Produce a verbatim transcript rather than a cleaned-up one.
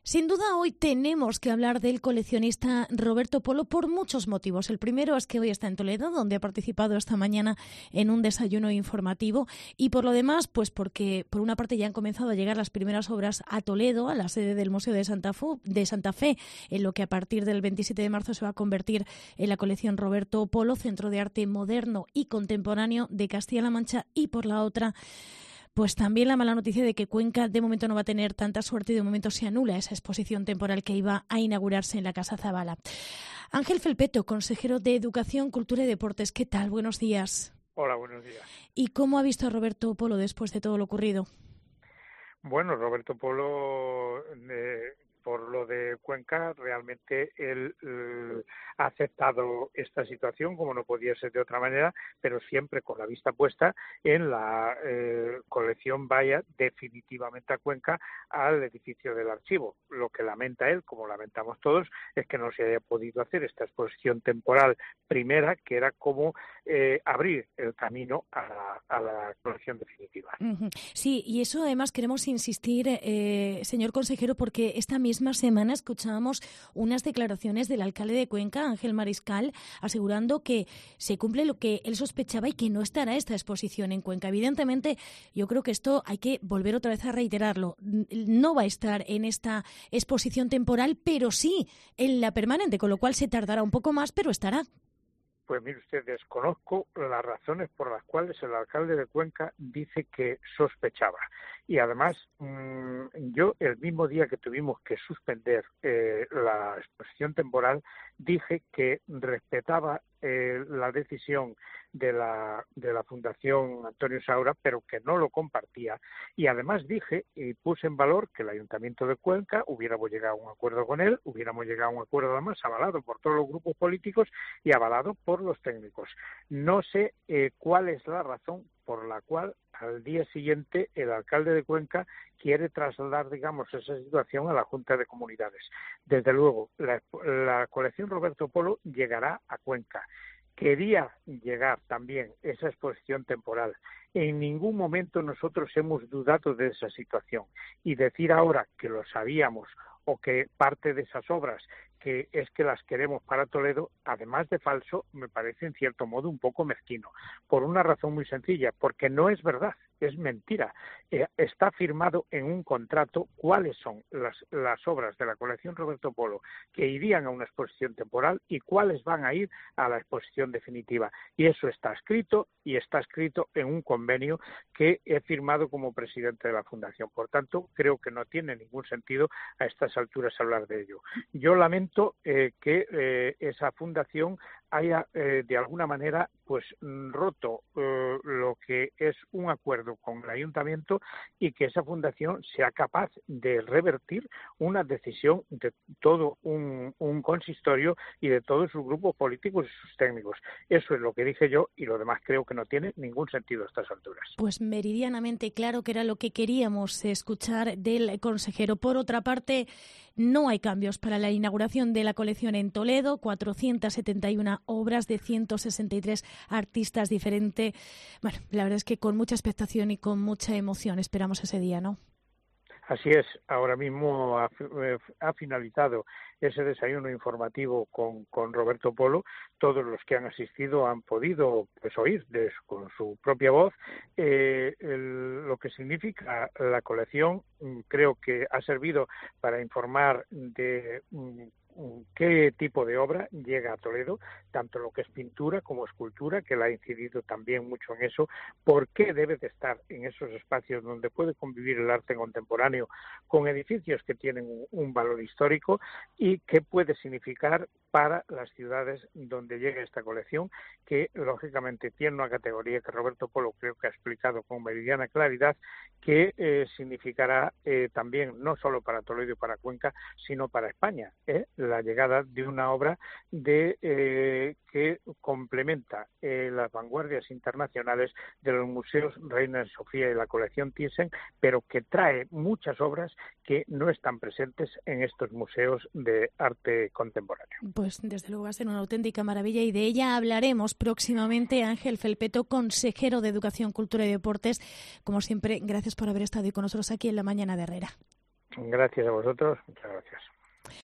Sin duda hoy tenemos que hablar del coleccionista Roberto Polo por muchos motivos. El primero es que hoy está en Toledo, donde ha participado esta mañana en un desayuno informativo, y por lo demás, pues porque por una parte ya han comenzado a llegar las primeras obras a Toledo, a la sede del Museo de Santa Fe, de Santa Fe, en lo que a partir del veintisiete de marzo se va a convertir en la colección Roberto Polo, Centro de Arte Moderno y Contemporáneo de Castilla-La Mancha, y por la otra, pues también la mala noticia de que Cuenca de momento no va a tener tanta suerte y de momento se anula esa exposición temporal que iba a inaugurarse en la Casa Zabala. Ángel Felpeto, consejero de Educación, Cultura y Deportes. ¿Qué tal? Buenos días. Hola, buenos días. ¿Y cómo ha visto a Roberto Polo después de todo lo ocurrido? Bueno, Roberto Polo, eh, por lo de Cuenca, realmente él eh, ha aceptado esta situación, como no podía ser de otra manera, pero siempre con la vista puesta en la eh, colección vaya definitivamente a Cuenca, al edificio del archivo. Lo que lamenta él, como lamentamos todos, es que no se haya podido hacer esta exposición temporal primera, que era como eh, abrir el camino a la, a la colección definitiva. Uh-huh. Sí, y eso además queremos insistir, eh, señor consejero, porque esta misma semana escuchábamos unas declaraciones del alcalde de Cuenca, Ángel Mariscal, asegurando que se cumple lo que él sospechaba y que no estará esta exposición en Cuenca. Evidentemente, yo creo que esto hay que volver otra vez a reiterarlo. No va a estar en esta exposición temporal, pero sí en la permanente, con lo cual se tardará un poco más, pero estará. Pues mire usted, desconozco las razones por las cuales el alcalde de Cuenca dice que sospechaba. Y además, mmm, yo el mismo día que tuvimos que suspender eh, la exposición temporal, dije que respetaba eh, la decisión de la, de la Fundación Antonio Saura, pero que no lo compartía. Y además dije y puse en valor que el Ayuntamiento de Cuenca hubiéramos llegado a un acuerdo con él, hubiéramos llegado a un acuerdo además avalado por todos los grupos políticos y avalado por los técnicos. No sé eh, cuál es la razón por la cual al día siguiente el alcalde de Cuenca quiere trasladar, digamos, esa situación a la Junta de Comunidades. Desde luego, la, la colección Roberto Polo llegará a Cuenca. Quería llegar también esa exposición temporal. En ningún momento nosotros hemos dudado de esa situación. Y decir ahora que lo sabíamos o que parte de esas obras que es que las queremos para Toledo, además de falso, me parece en cierto modo un poco mezquino, por una razón muy sencilla, porque no es verdad, es mentira. Eh, está firmado en un contrato cuáles son las, las obras de la colección Roberto Polo que irían a una exposición temporal y cuáles van a ir a la exposición definitiva. Y eso está escrito, y está escrito en un convenio que he firmado como presidente de la Fundación. Por tanto, creo que no tiene ningún sentido a estas alturas hablar de ello. Yo lamento Eh, que eh, esa fundación haya eh, de alguna manera pues roto eh, lo que es un acuerdo con el ayuntamiento y que esa fundación sea capaz de revertir una decisión de todo un, un consistorio y de todos sus grupos políticos y sus técnicos. Eso es lo que dije yo y lo demás creo que no tiene ningún sentido a estas alturas. Pues meridianamente claro que era lo que queríamos escuchar del consejero. Por otra parte, no hay cambios para la inauguración de la colección en Toledo, cuatrocientas setenta y una obras de ciento sesenta y tres artistas diferentes. Bueno, la verdad es que con mucha expectación y con mucha emoción esperamos ese día, ¿no? Así es, ahora mismo ha, ha finalizado ese desayuno informativo con, con Roberto Polo. Todos los que han asistido han podido pues oír de, con su propia voz eh, el, lo que significa la colección. Creo que ha servido para informar de qué tipo de obra llega a Toledo, tanto lo que es pintura como escultura, que la ha incidido también mucho en eso, por qué debe de estar en esos espacios donde puede convivir el arte contemporáneo con edificios que tienen un, un valor histórico y qué puede significar para las ciudades donde llegue esta colección, que lógicamente tiene una categoría que Roberto Polo creo que ha explicado con meridiana claridad, que eh, significará eh, también no solo para Toledo y para Cuenca, sino para España, ¿eh? la llegada de una obra de eh, que complementa eh, las vanguardias internacionales de los museos Reina Sofía y la colección Thyssen, pero que trae muchas obras que no están presentes en estos museos de arte contemporáneo. Pues desde luego va a ser una auténtica maravilla y de ella hablaremos próximamente. Ángel Felpeto, consejero de Educación, Cultura y Deportes. Como siempre, gracias por haber estado con nosotros aquí en La Mañana de Herrera. Gracias a vosotros. Muchas gracias.